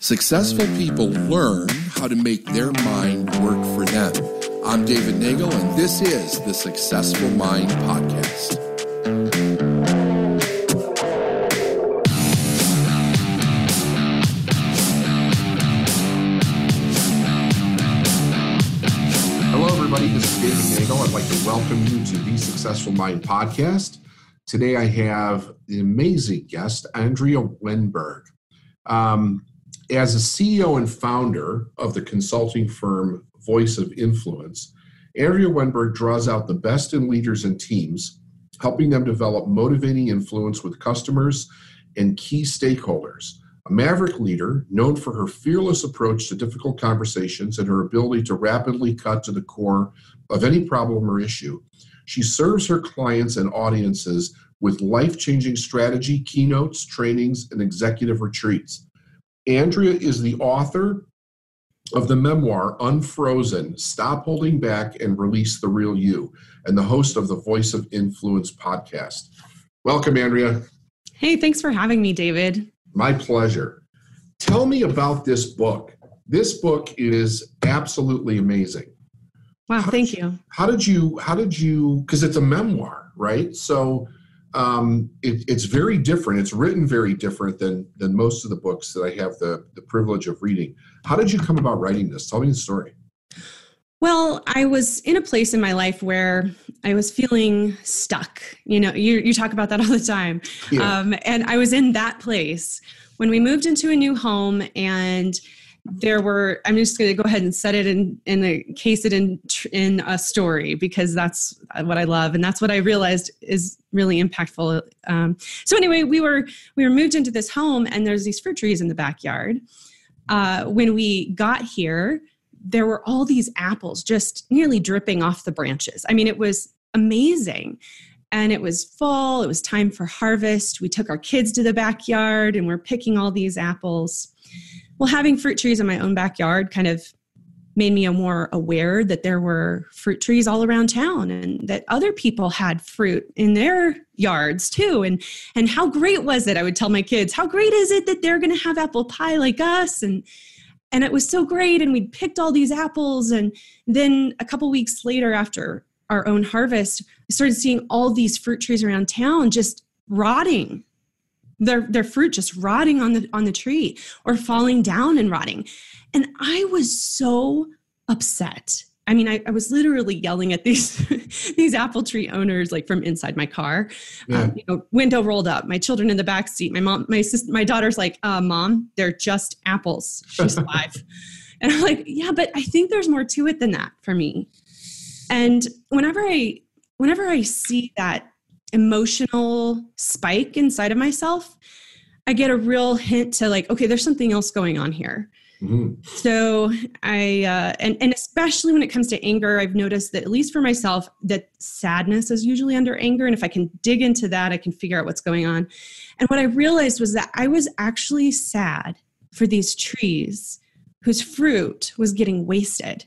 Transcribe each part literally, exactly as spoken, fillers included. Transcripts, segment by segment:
Successful people learn how to make their mind work for them. I'm David Nagel, and this is the Successful Mind Podcast. Hello, everybody. This is David Nagel. I'd like to welcome you to the Successful Mind Podcast. Today, I have the amazing guest, Andrea Wenberg. Um, As a C E O and founder of the consulting firm Voice of Influence, Andrea Wenberg draws out the best in leaders and teams, helping them develop motivating influence with customers and key stakeholders. A maverick leader known for her fearless approach to difficult conversations and her ability to rapidly cut to the core of any problem or issue, she serves her clients and audiences with life-changing strategy, keynotes, trainings, and executive retreats. Andrea is the author of the memoir, Unfrozen, Stop Holding Back and Release the Real You, and the host of the Voice of Influence podcast. Welcome, Andrea. Hey, thanks for having me, David. My pleasure. Tell me about this book. This book is absolutely amazing. Wow, how thank did, you. How did you, how did you, because it's a memoir, right? So Um, it, it's very different. It's written very different than than most of the books that I have the, the privilege of reading. How did you come about writing this? Tell me the story. Well, I was in a place in my life where I was feeling stuck. You know, you, you talk about that all the time. Yeah. Um, and I was in that place when we moved into a new home, and there were, I'm just going to go ahead and set it in, in the case it in, in a story, because that's what I love. And that's what I realized is really impactful. Um, so anyway, we were, we were moved into this home, and there's these fruit trees in the backyard. Uh, when we got here, there were all these apples just nearly dripping off the branches. I mean, it was amazing. And it was fall, it was time for harvest. We took our kids to the backyard and we're picking all these apples. Well, having fruit trees in my own backyard kind of made me more aware that there were fruit trees all around town, and that other people had fruit in their yards too. And, and how great was it? I would tell my kids, how great is it that they're going to have apple pie like us? And, and it was so great. And we picked all these apples. And then a couple weeks later, after our own harvest, I started seeing all these fruit trees around town just rotting. Their their fruit just rotting on the on the tree, or falling down and rotting. And I was so upset. I mean, I, I was literally yelling at these these apple tree owners, like from inside my car. Yeah. Um, you know, window rolled up, my children in the back seat. My mom, my sister, my daughter's like, uh, "Mom, they're just apples." She's five, and I'm like, "Yeah, but I think there's more to it than that for me." And whenever I whenever I see that emotional spike inside of myself, I get a real hint to like, okay, there's something else going on here. Mm-hmm. So I, uh, and, and especially when it comes to anger, I've noticed that, at least for myself, that sadness is usually under anger. And if I can dig into that, I can figure out what's going on. And what I realized was that I was actually sad for these trees whose fruit was getting wasted.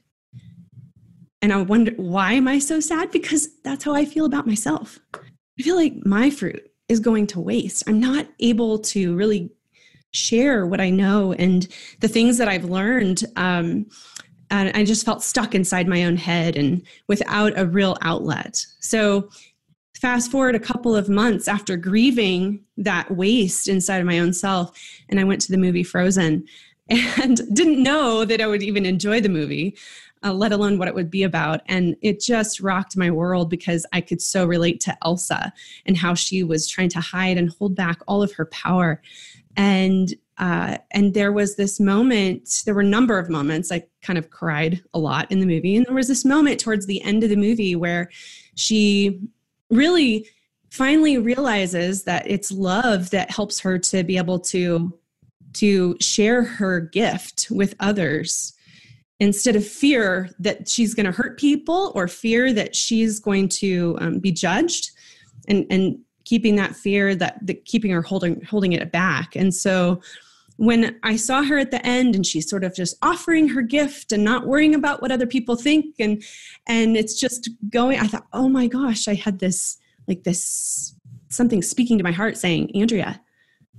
And I wonder, why am I so sad? Because that's how I feel about myself. I feel like my fruit is going to waste. I'm not able to really share what I know and the things that I've learned. Um, and I just felt stuck inside my own head and without a real outlet. So fast forward a couple of months after grieving that waste inside of my own self, and I went to the movie Frozen and didn't know that I would even enjoy the movie. Uh, let alone what it would be about. And it just rocked my world, because I could so relate to Elsa and how she was trying to hide and hold back all of her power. And uh, and there was this moment, there were a number of moments, I kind of cried a lot in the movie. And there was this moment towards the end of the movie where she really finally realizes that it's love that helps her to be able to, to share her gift with others, instead of fear that she's going to hurt people, or fear that she's going to um, be judged, and, and keeping that fear, that, that keeping her holding, holding it back. And so when I saw her at the end, and she's sort of just offering her gift and not worrying about what other people think, and, and it's just going, I thought, oh my gosh, I had this, like this, something speaking to my heart saying, Andrea,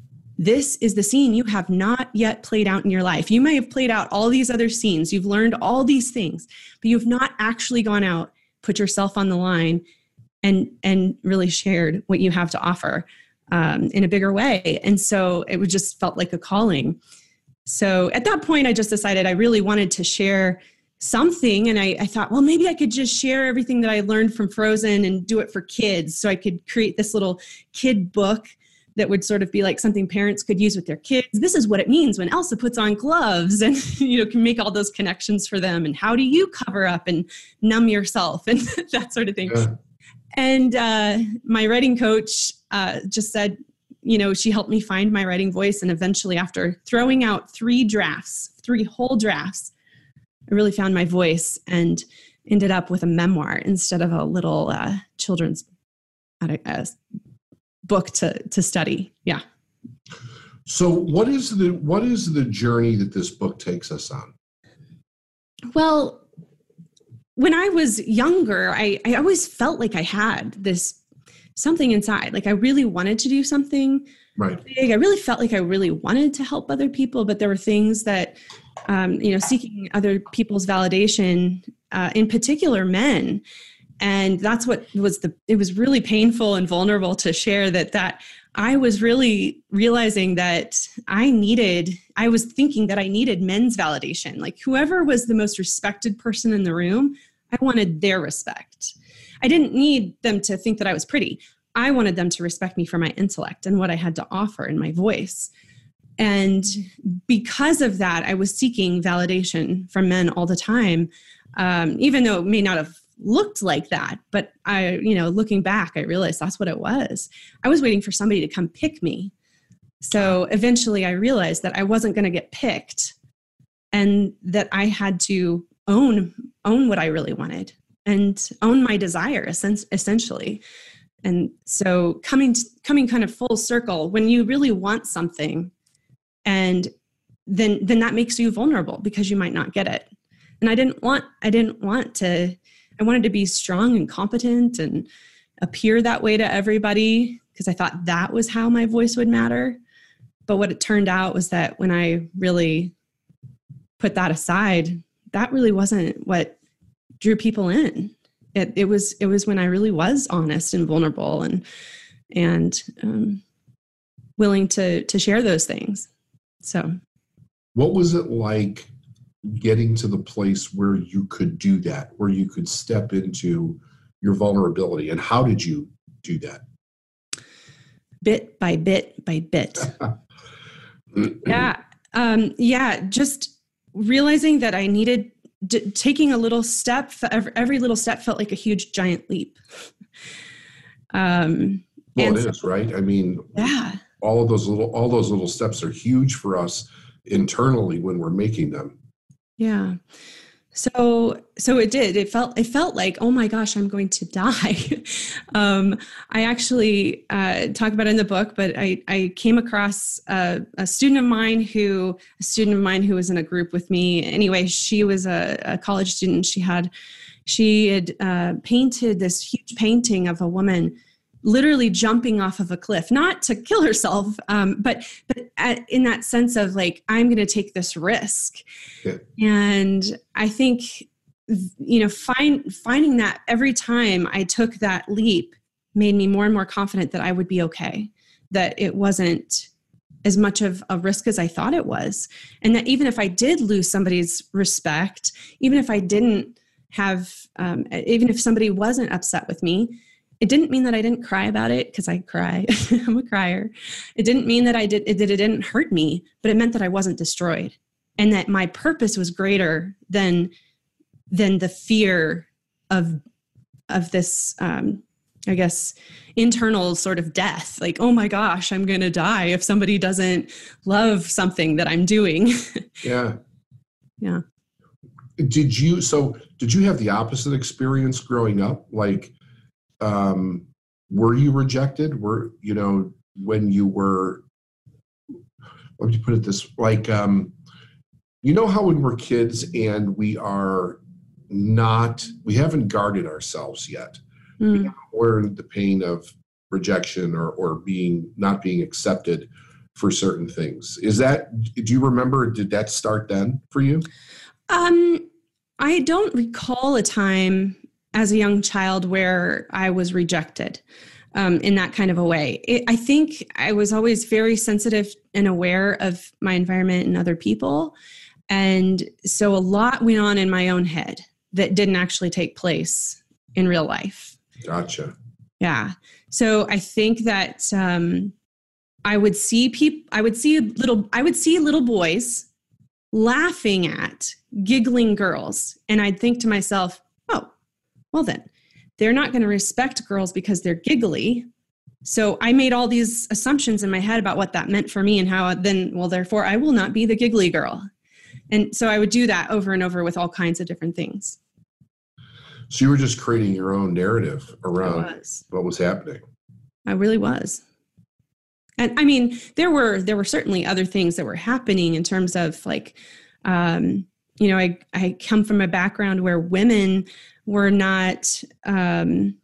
this is the scene you have not yet played out in your life. You may have played out all these other scenes. You've learned all these things, but you've not actually gone out, put yourself on the line, and and really shared what you have to offer um, in a bigger way. And so it just felt like a calling. So at that point, I just decided I really wanted to share something. And I, I thought, well, maybe I could just share everything that I learned from Frozen and do it for kids. So I could create this little kid book that would sort of be like something parents could use with their kids. This is what it means when Elsa puts on gloves, and, you know, can make all those connections for them. And how do you cover up and numb yourself and that sort of thing. Yeah. And uh, my writing coach uh, just said, you know, she helped me find my writing voice. And eventually, after throwing out three drafts, three whole drafts, I really found my voice and ended up with a memoir instead of a little uh, children's uh, book to to study. Yeah. So what is the what is the journey that this book takes us on? Well, when I was younger, I, I always felt like I had this something inside. Like I really wanted to do something right. big. I really felt like I really wanted to help other people, but there were things that, um, you know, seeking other people's validation, uh, in particular men. And that's what was the, it was really painful and vulnerable to share that, that I was really realizing that I needed, I was thinking that I needed men's validation. Like whoever was the most respected person in the room, I wanted their respect. I didn't need them to think that I was pretty. I wanted them to respect me for my intellect and what I had to offer and my voice. And because of that, I was seeking validation from men all the time, um, even though it may not have looked like that. But I, you know, looking back, I realized that's what it was. I was waiting for somebody to come pick me. So eventually I realized that I wasn't going to get picked and that I had to own, own what I really wanted and own my desire essentially. And so coming, coming kind of full circle, when you really want something, and then, then that makes you vulnerable because you might not get it. And I didn't want, I didn't want to, I wanted to be strong and competent and appear that way to everybody because I thought that was how my voice would matter. But what it turned out was that when I really put that aside, that really wasn't what drew people in. It, it was, it was when I really was honest and vulnerable and, and um, willing to, to share those things. So what was it like getting to the place where you could do that, where you could step into your vulnerability? And how did you do that? Bit by bit by bit. yeah. Um, yeah. Just realizing that I needed d- taking a little step. Every, every little step felt like a huge giant leap. um, well, it so, is, right? I mean, yeah. all of those little, all those little steps are huge for us internally when we're making them. Yeah. So, so it did, it felt, it felt like, oh my gosh, I'm going to die. um, I actually, uh, talk about it in the book, but I, I came across a, a student of mine who, a student of mine who was in a group with me. Anyway, she was a, a college student. She had, she had, uh, painted this huge painting of a woman literally jumping off of a cliff, not to kill herself, um, but but at, in that sense of like, I'm going to take this risk. Yeah. And I think, you know, find, finding that every time I took that leap made me more and more confident that I would be okay, that it wasn't as much of a risk as I thought it was. And that even if I did lose somebody's respect, even if I didn't have, um, even if somebody wasn't upset with me, it didn't mean that I didn't cry about it because I cry. I'm a crier. It didn't mean that I did it, that it didn't hurt me, but it meant that I wasn't destroyed and that my purpose was greater than than the fear of of this, um, I guess, internal sort of death. Like, oh my gosh, I'm going to die if somebody doesn't love something that I'm doing. Yeah. Yeah. Did you? So did you have the opposite experience growing up? Like, Um, were you rejected? Were, you know, when you were, let me put it this, like, um, you know how when we're kids and we are not, we haven't guarded ourselves yet. Mm. We haven't learned the pain of rejection or, or being, not being accepted. for certain things. Is that, do you remember, did that start then for you? Um, I don't recall a time as a young child where I was rejected um, in that kind of a way. It, I think I was always very sensitive and aware of my environment and other people. And so a lot went on in my own head that didn't actually take place in real life. Gotcha. Yeah. So I think that um, I would see people, I would see little, I would see little boys laughing at giggling girls. And I'd think to myself, oh, well then, they're not going to respect girls because they're giggly. So I made all these assumptions in my head about what that meant for me and how then, well, therefore I will not be the giggly girl. And so I would do that over and over with all kinds of different things. So you were just creating your own narrative around was. what was happening. I really was. And I mean, there were there were certainly other things that were happening in terms of like, um, you know, I, I come from a background where women were not um,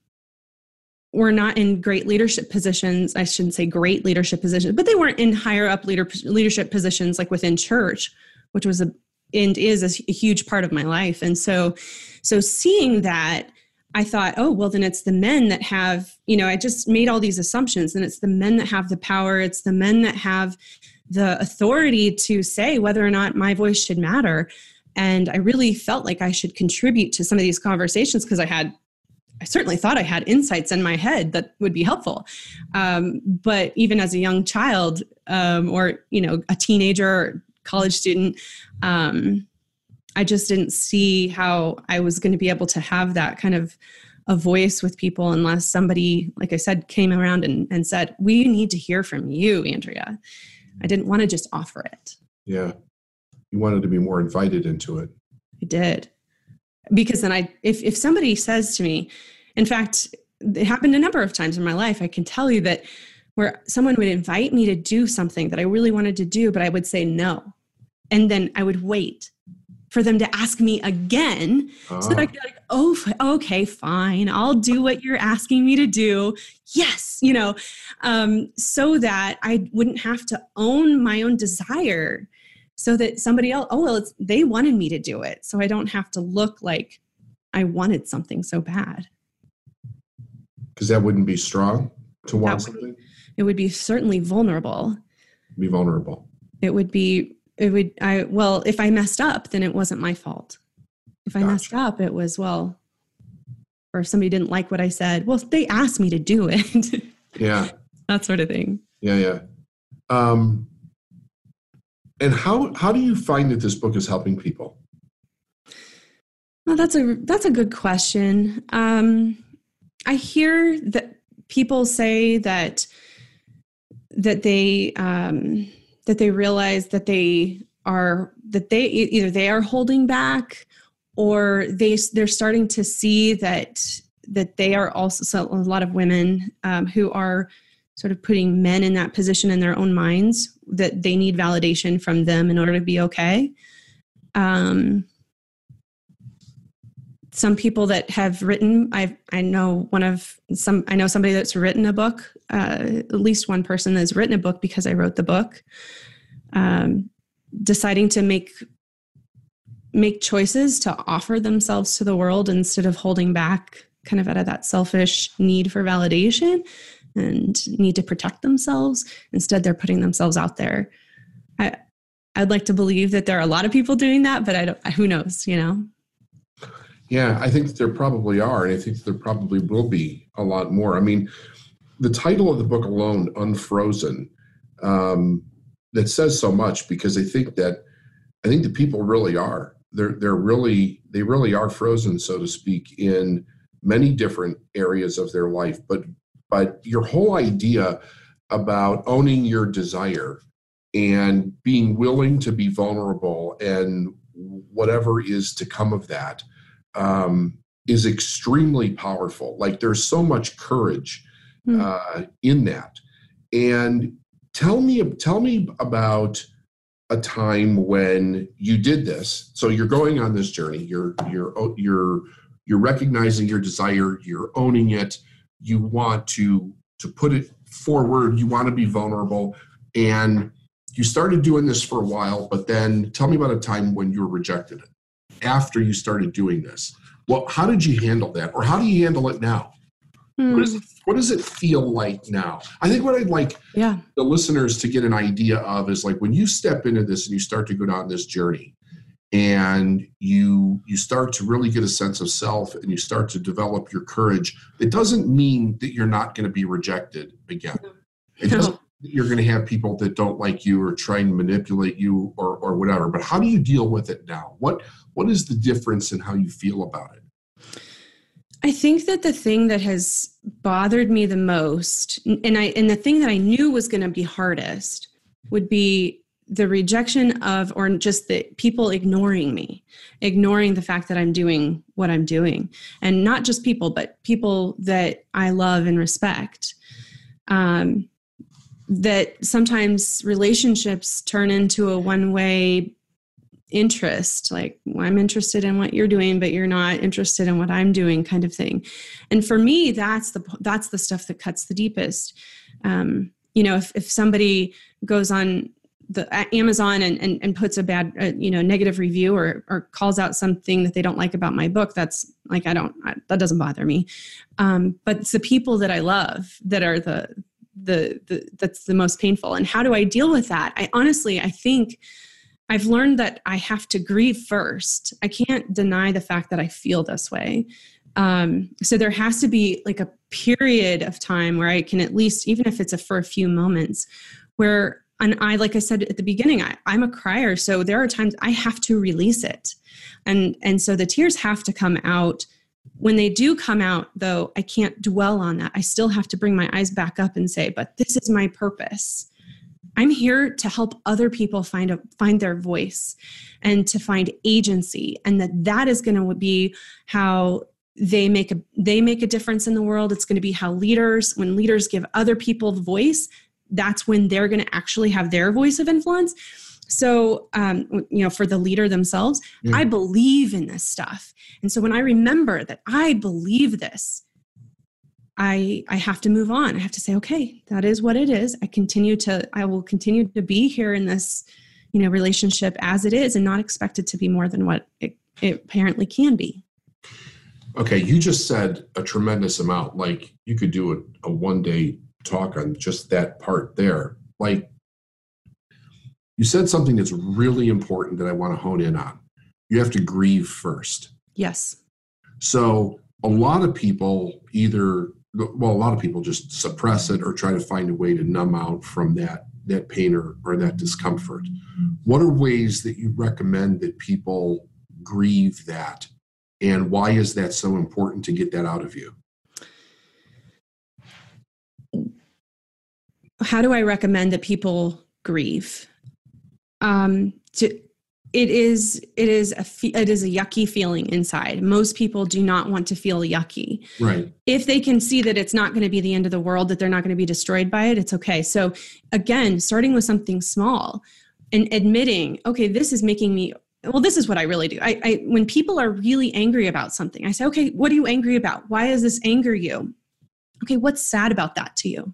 were not in great leadership positions. I shouldn't say great leadership positions, but they weren't in higher up leader, leadership positions like within church, which was a and is a huge part of my life. And so, so seeing that, I thought, oh, well, then it's the men that have, you know, I just made all these assumptions, and it's the men that have the power. It's the men that have the authority to say whether or not my voice should matter. And I really felt like I should contribute to some of these conversations because I had, I certainly thought I had insights in my head that would be helpful. Um, but even as a young child um, or, you know, a teenager or college student, um, I just didn't see how I was going to be able to have that kind of a voice with people unless somebody, like I said, came around and, and said, we need to hear from you, Andrea. I didn't want to just offer it. Yeah. You wanted to be more invited into it. I did. Because then I, if, if somebody says to me, in fact, it happened a number of times in my life, I can tell you that where someone would invite me to do something that I really wanted to do, but I would say no. And then I would wait for them to ask me again oh. so that I could be like, oh, okay, fine. I'll do what you're asking me to do. Yes. You know, um, so that I wouldn't have to own my own desire so that somebody else, oh, well, it's, they wanted me to do it. So I don't have to look like I wanted something so bad. Because that wouldn't be strong to want that would, something? It would be certainly vulnerable. Be vulnerable. It would be It would, I, well, if I messed up, then it wasn't my fault. If I gotcha. messed up, it was, well, or if somebody didn't like what I said, well, they asked me to do it. Yeah. That sort of thing. Yeah. Yeah. Um, and how, how do you find that this book is helping people? Well, that's a, that's a good question. Um, I hear that people say that, that they, um, that they realize that they are, that they either they are holding back or they, they're starting to see that, that they are also, so a lot of women um, who are sort of putting men in that position in their own minds, that they need validation from them in order to be okay. Um, some people that have written, I I know one of some, I know somebody that's written a book, uh, at least one person that's written a book because I wrote the book, um, deciding to make, make choices to offer themselves to the world instead of holding back kind of out of that selfish need for validation and need to protect themselves. Instead, they're putting themselves out there. I, I'd like to believe that there are a lot of people doing that, but I don't, who knows, you know? Yeah, I think that there probably are, and I think there probably will be a lot more. I mean, the title of the book alone, Unfrozen, um, that says so much because I think that I think that people really are. They're they're really they really are frozen, so to speak, in many different areas of their life. But but your whole idea about owning your desire and being willing to be vulnerable and whatever is to come of that. Um, is extremely powerful. Like there's so much courage mm. uh, in that. And tell me, tell me about a time when you did this. So you're going on this journey. You're you're you're you're recognizing your desire. You're owning it. You want to to put it forward. You want to be vulnerable. And you started doing this for a while, but then tell me about a time when you were rejected after you started doing this. Well, how did you handle that? Or how do you handle it now? Hmm. What, is it, what does it feel like now? I think what I'd like yeah. the listeners to get an idea of is like when you step into this and you start to go down this journey and you you start to really get a sense of self and you start to develop your courage, it doesn't mean that you're not going to be rejected again. It doesn't mean that you're going to have people that don't like you or try and manipulate you or or whatever. But how do you deal with it now? What what is the difference in how you feel about it? I think that the thing that has bothered me the most, and I and the thing that I knew was going to be hardest, would be the rejection of, or just the people ignoring me, ignoring the fact that I'm doing what I'm doing, and not just people, but people that I love and respect. Um, that sometimes relationships turn into a one-way interest, like, well, I'm interested in what you're doing, but you're not interested in what I'm doing, kind of thing. And for me, that's the that's the stuff that cuts the deepest. Um, you know, if if somebody goes on the Amazon and and, and puts a bad, uh, you know, negative review or or calls out something that they don't like about my book, that's like, I don't, I, that doesn't bother me. Um, but it's the people that I love that are the the the that's the most painful. And how do I deal with that? I honestly, I think I've learned that I have to grieve first. I can't deny the fact that I feel this way. Um, so there has to be like a period of time where I can at least, even if it's a, for a few moments, where, and I, like I said at the beginning, I, I'm a crier. So there are times I have to release it. And, and so the tears have to come out. When they do come out, though, I can't dwell on that. I still have to bring my eyes back up and say, but this is my purpose. I'm here to help other people find a, find their voice and to find agency, and that that is going to be how they make a they make a difference in the world. It's going to be how leaders, when leaders give other people voice, that's when they're going to actually have their voice of influence. So, um, you know, for the leader themselves, yeah. I believe in this stuff, and so when I remember that I believe this, I, I have to move on. I have to say, okay, that is what it is. I continue to, I will continue to be here in this, you know, relationship as it is, and not expect it to be more than what it, it apparently can be. Okay. You just said a tremendous amount. Like you could do a, a one day talk on just that part there. Like you said something that's really important that I want to hone in on. You have to grieve first. Yes. So a lot of people either, well, a lot of people just suppress it or try to find a way to numb out from that, that pain or, or that discomfort. What are ways that you recommend that people grieve that? And why is that so important to get that out of you? How do I recommend that people grieve? Um, to, It is it is a it is a yucky feeling inside. Most people do not want to feel yucky. Right. If they can see that it's not going to be the end of the world, that they're not going to be destroyed by it, it's okay. So again, starting with something small and admitting, okay, this is making me, well, this is what I really do. I, I when people are really angry about something, I say, okay, what are you angry about? Why does this anger you? Okay, what's sad about that to you?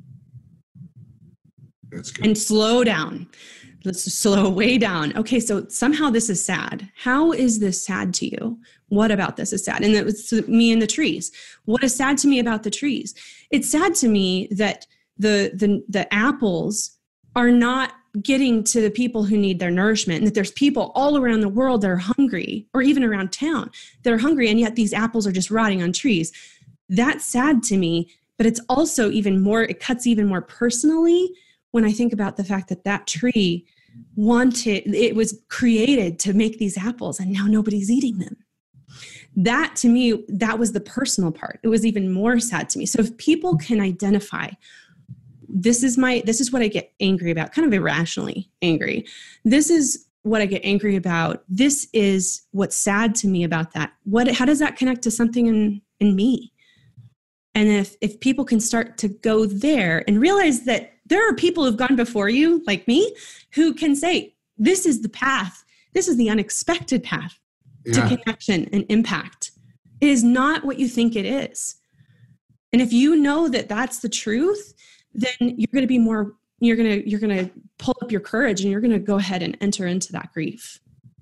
That's good. And slow down. Let's slow way down. Okay, so somehow this is sad. How is this sad to you? What about this is sad? And that was me and the trees. What is sad to me about the trees? It's sad to me that the the the apples are not getting to the people who need their nourishment, and that there's people all around the world that are hungry, or even around town that are hungry, and yet these apples are just rotting on trees. That's sad to me, but it's also even more, it cuts even more personally when I think about the fact that that tree wanted, it was created to make these apples, and now nobody's eating them. That to me, that was the personal part. It was even more sad to me. So if people can identify, this is my, this is what I get angry about, kind of irrationally angry. This is what I get angry about. This is what's sad to me about that. What, how does that connect to something in, in me? And if, if people can start to go there and realize that there are people who've gone before you, like me, who can say, this is the path. This is the unexpected path yeah. to connection and impact. It is not what you think it is. And if you know that that's the truth, then you're going to be more you're going to, you're going to pull up your courage and you're going to go ahead and enter into that grief.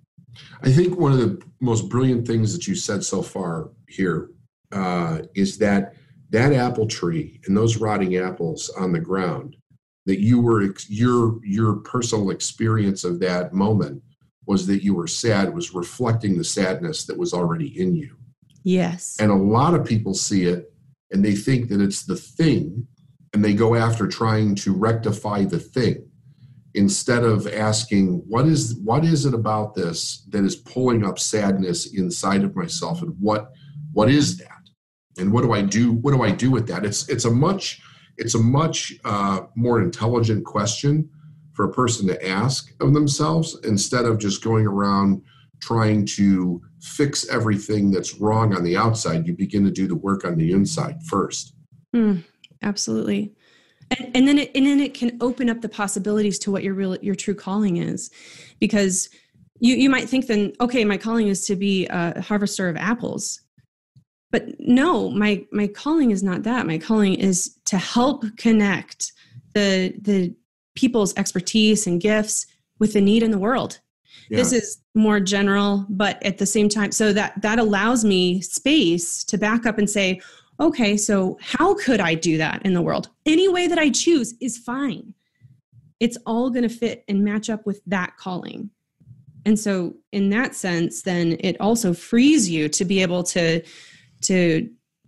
I think one of the most brilliant things that you said so far here uh, is that that apple tree and those rotting apples on the ground, that you were, your, your personal experience of that moment was that you were sad, was reflecting the sadness that was already in you. Yes. And a lot of people see it and they think that it's the thing, and they go after trying to rectify the thing instead of asking, what is what is it about this that is pulling up sadness inside of myself, and what what is that? And what do I do? What do I do with that? It's it's a much it's a much uh, more intelligent question for a person to ask of themselves, instead of just going around trying to fix everything that's wrong on the outside. You begin to do the work on the inside first. Mm, absolutely. And, and then it, and then it can open up the possibilities to what your real, your true calling is, because you, you might think then, okay, my calling is to be a harvester of apples, but no, my, my calling is not that. My calling is to help connect the, the people's expertise and gifts with the need in the world. Yeah. This is more general, but at the same time, so that, that allows me space to back up and say, okay, so how could I do that in the world? Any way that I choose is fine. It's all going to fit and match up with that calling. And so in that sense, then it also frees you to be able to, to,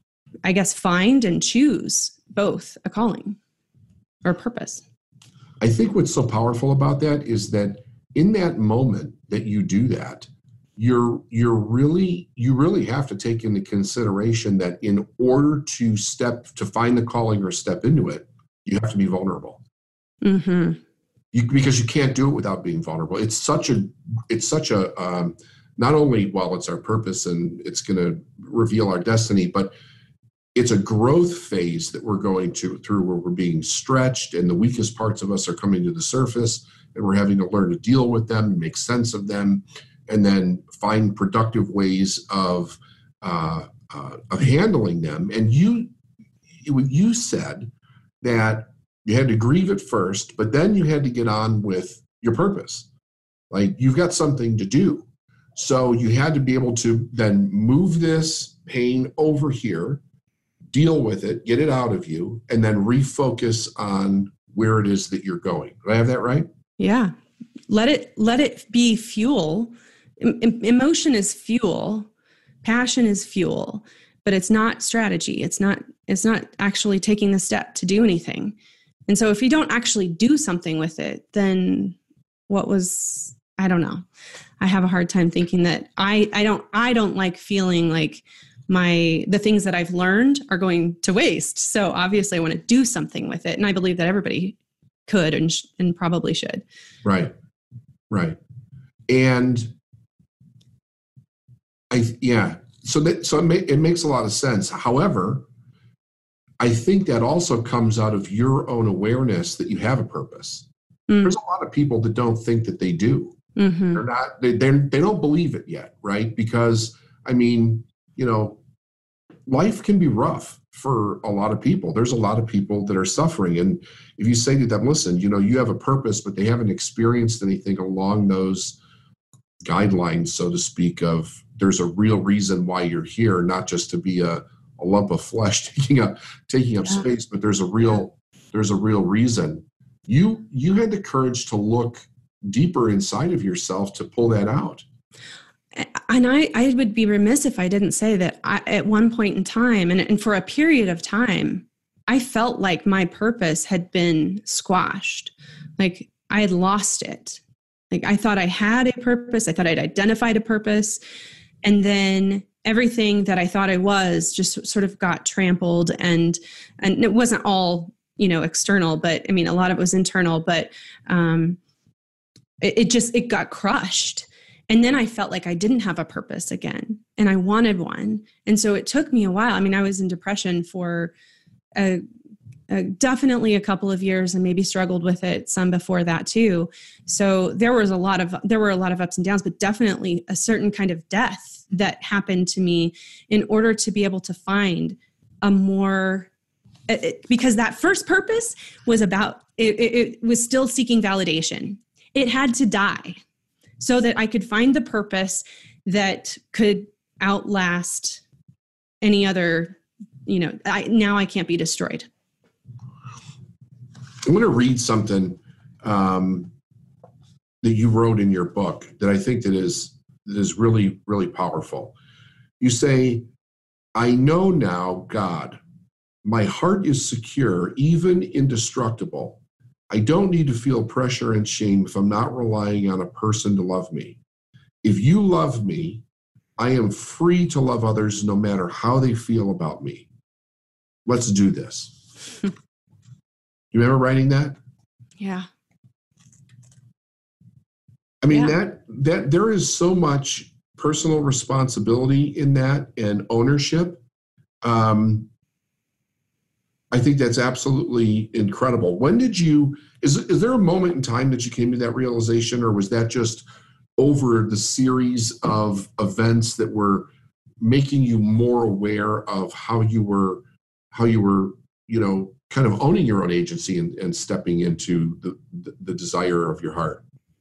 I guess, find and choose both a calling or a purpose. I think what's so powerful about that is that in that moment that you do that, you're you're really you really have to take into consideration that in order to step to find the calling or step into it, you have to be vulnerable. Mm-hmm. You, because you can't do it without being vulnerable. It's such a it's such a um, not only well, it's our purpose and it's going to reveal our destiny, but it's a growth phase that we're going to through where we're being stretched and the weakest parts of us are coming to the surface, and we're having to learn to deal with them, make sense of them, and then find productive ways of uh, uh, of handling them. And you you said that you had to grieve at first, but then you had to get on with your purpose. Like, you've got something to do. So you had to be able to then move this pain over here, deal with it, get it out of you, and then refocus on where it is that you're going. Do I have that right? Yeah. Let it, let it be fuel. E- emotion is fuel. Passion is fuel, but it's not strategy. It's not, it's not actually taking the step to do anything. And so if you don't actually do something with it, then what was, I don't know. I have a hard time thinking that I, I don't, I don't like feeling like my, the things that I've learned are going to waste. So obviously I want to do something with it. And I believe that everybody could and, sh- and probably should. Right. Right. And I, yeah, so that, so it, ma- it makes a lot of sense. However, I think that also comes out of your own awareness that you have a purpose. Mm. There's a lot of people that don't think that they do. Mm-hmm. They're not, they, they're, they don't believe it yet. Right. Because I mean, you know, life can be rough for a lot of people. There's a lot of people that are suffering. And if you say to them, listen, you know, you have a purpose, but they haven't experienced anything along those guidelines, so to speak, of there's a real reason why you're here, not just to be a, a lump of flesh taking up, taking up yeah. space, but there's a real, there's a real reason. You, you had the courage to look deeper inside of yourself to pull that out. And I, I would be remiss if I didn't say that I, at one point in time, and, and for a period of time, I felt like my purpose had been squashed. Like I had lost it. Like I thought I had a purpose. I thought I'd identified a purpose. And then everything that I thought I was just sort of got trampled, and, and it wasn't all, you know, external, but I mean, a lot of it was internal, but um, it, it just, it got crushed. And then I felt like I didn't have a purpose again, and I wanted one. And so it took me a while. I mean, I was in depression for a, a, definitely a couple of years, and maybe struggled with it some before that too. So there was a lot of, there were a lot of ups and downs, but definitely a certain kind of death that happened to me in order to be able to find a more, it, because that first purpose was about it, it, it was still seeking validation. It had to die so that I could find the purpose that could outlast any other, you know, I, now I can't be destroyed. I'm going to read something um, that you wrote in your book that I think that is, that is really, really powerful. You say, I know now, God, my heart is secure, even indestructible. I don't need to feel pressure and shame if I'm not relying on a person to love me. If you love me, I am free to love others no matter how they feel about me. Let's do this. You remember writing that? Yeah. I mean, yeah. that that there is so much personal responsibility in that and ownership. Um, I think that's absolutely incredible. When did you, is, is there a moment in time that you came to that realization, or was that just over the series of events that were making you more aware of how you were, how you were, you know, kind of owning your own agency and, and stepping into the, the, the desire of your heart?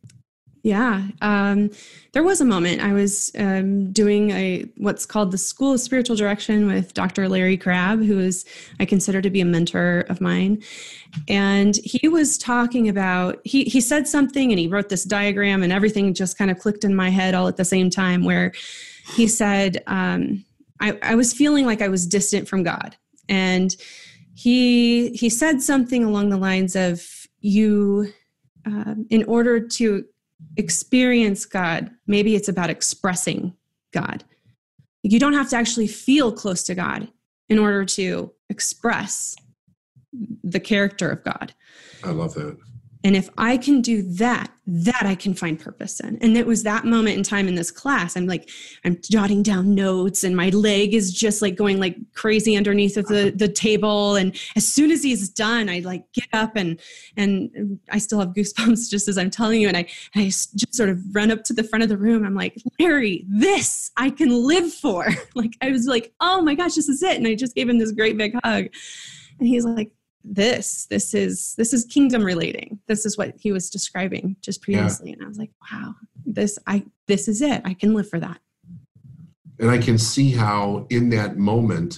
Yeah, um, there was a moment. I was um, doing a what's called the School of Spiritual Direction with Doctor Larry Crabb, who is I consider to be a mentor of mine. And he was talking about, he he said something and he wrote this diagram and everything just kind of clicked in my head all at the same time, where he said, um, I, I was feeling like I was distant from God. And he he said something along the lines of, you, uh, in order to experience God, maybe it's about expressing God. You don't have to actually feel close to God in order to express the character of God. I love that. And if I can do that, that I can find purpose in. And it was that moment in time in this class. I'm like, I'm jotting down notes and my leg is just like going like crazy underneath of the, the table. And as soon as he's done, I like get up and, and I still have goosebumps just as I'm telling you. And I, and I just sort of run up to the front of the room. I'm like, Larry, this I can live for. Like, I was like, oh my gosh, this is it. And I just gave him this great big hug. And he's like, this, this is, this is kingdom relating. This is what he was describing just previously. Yeah. And I was like, wow, this, I, this is it. I can live for that. And I can see how in that moment,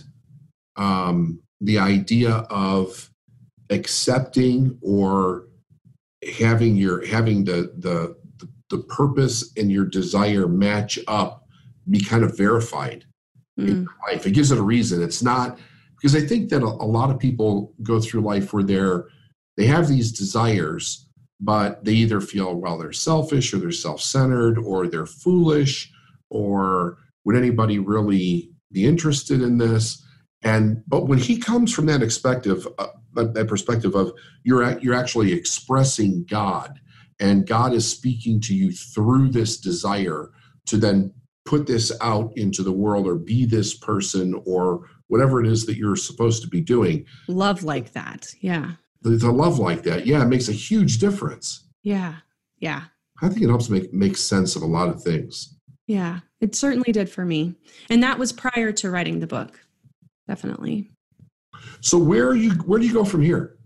um, the idea of accepting or having your, having the, the, the purpose and your desire match up, be kind of verified mm. in life. It gives it a reason. It's not, because I think that a, a lot of people go through life where they're, they have these desires, but they either feel, well, they're selfish or they're self-centered or they're foolish, or would anybody really be interested in this? And, but when he comes from that perspective, uh, that perspective of you're, you're actually expressing God, and God is speaking to you through this desire to then put this out into the world or be this person or whatever it is that you're supposed to be doing. Love like that. Yeah. The, the love like that. Yeah. It makes a huge difference. Yeah. Yeah. I think it helps make, make sense of a lot of things. Yeah, it certainly did for me. And that was prior to writing the book. Definitely. So where are you, where do you go from here?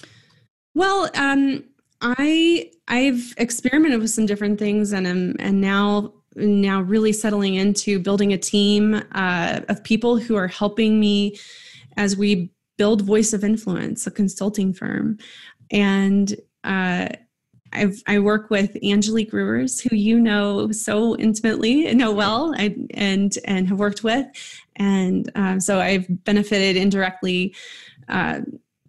Well, um, I, I've experimented with some different things and I'm, and now now really settling into building a team uh, of people who are helping me as we build Voice of Influence, a consulting firm. And uh, I've, I work with Angelique Ruers, who you know so intimately, know well, I, and and have worked with. And um, so I've benefited indirectly uh,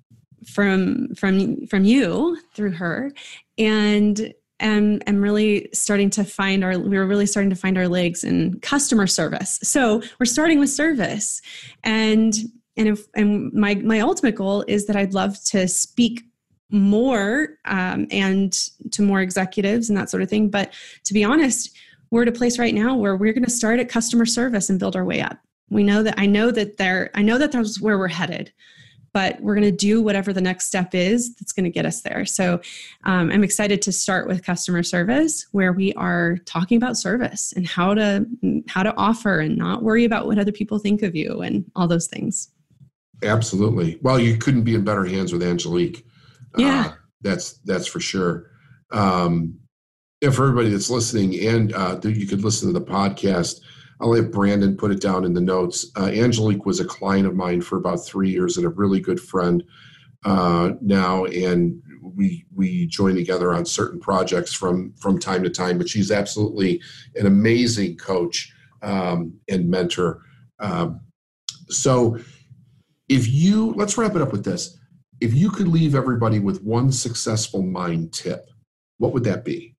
from from from you through her. And And I'm really starting to find our, we're really starting to find our legs in customer service. So we're starting with service. And, and, if, and my, my ultimate goal is that I'd love to speak more um, and to more executives and that sort of thing. But to be honest, we're at a place right now where we're going to start at customer service and build our way up. We know that, I know that there, I know that that's where we're headed. But we're going to do whatever the next step is that's going to get us there. So um, I'm excited to start with customer service, where we are talking about service and how to how to offer and not worry about what other people think of you and all those things. Absolutely. Well, you couldn't be in better hands with Angelique. Yeah. Uh, That's that's for sure. Um, and for everybody that's listening, and uh, you could listen to the podcast. I'll let Brandon put it down in the notes. Uh, Angelique was a client of mine for about three years and a really good friend uh, now, and we we join together on certain projects from from time to time. But she's absolutely an amazing coach um, and mentor. Um, so, if you let's wrap it up with this: if you could leave everybody with one successful mind tip, what would that be?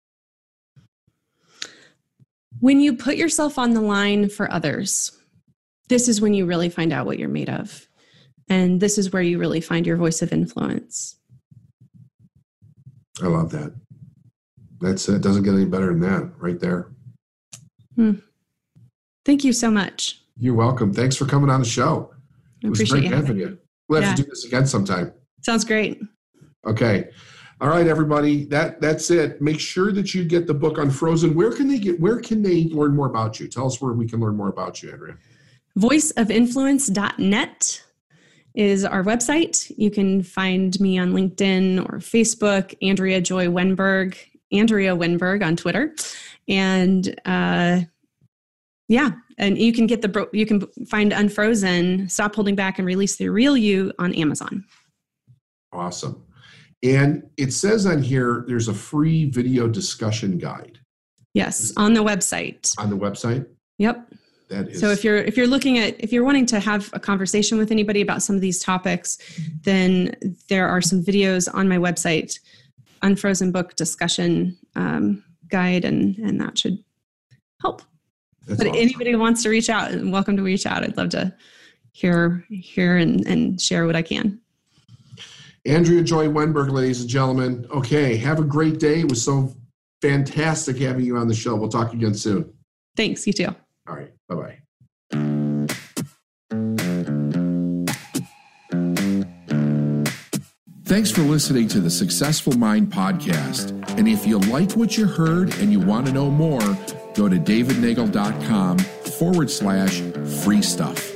When you put yourself on the line for others, this is when you really find out what you're made of. And this is where you really find your voice of influence. I love that. That's it. Doesn't get any better than that right there. Hmm. Thank you so much. You're welcome. Thanks for coming on the show. I It was appreciate great you having having you. me. We'll have Yeah. to do this again sometime. Sounds great. Okay. All right, everybody. That that's it. Make sure that you get the book Unfrozen. Where can they get? Where can they learn more about you? Tell us where we can learn more about you, Andrea. voice of influence dot net is our website. You can find me on LinkedIn or Facebook, Andrea Joy Wenberg, Andrea Wenberg on Twitter. And uh, yeah, and you can get the, bro- you can find Unfrozen, Stop Holding Back and Release the Real You on Amazon. Awesome. And it says on here, there's a free video discussion guide. Yes, on the website. On the website? Yep. That is. So if you're if you're looking at if you're wanting to have a conversation with anybody about some of these topics, then there are some videos on my website, Unfrozen Book Discussion um, Guide, and and that should help. That's But awesome. anybody who wants to reach out, welcome to reach out. I'd love to hear hear and, and share what I can. Andrea Joy Wenberg, ladies and gentlemen. Okay, have a great day. It was so fantastic having you on the show. We'll talk again soon. Thanks, you too. All right, bye-bye. Thanks for listening to the Successful Mind podcast. And if you like what you heard and you want to know more, go to davidnagel.com forward slash free stuff.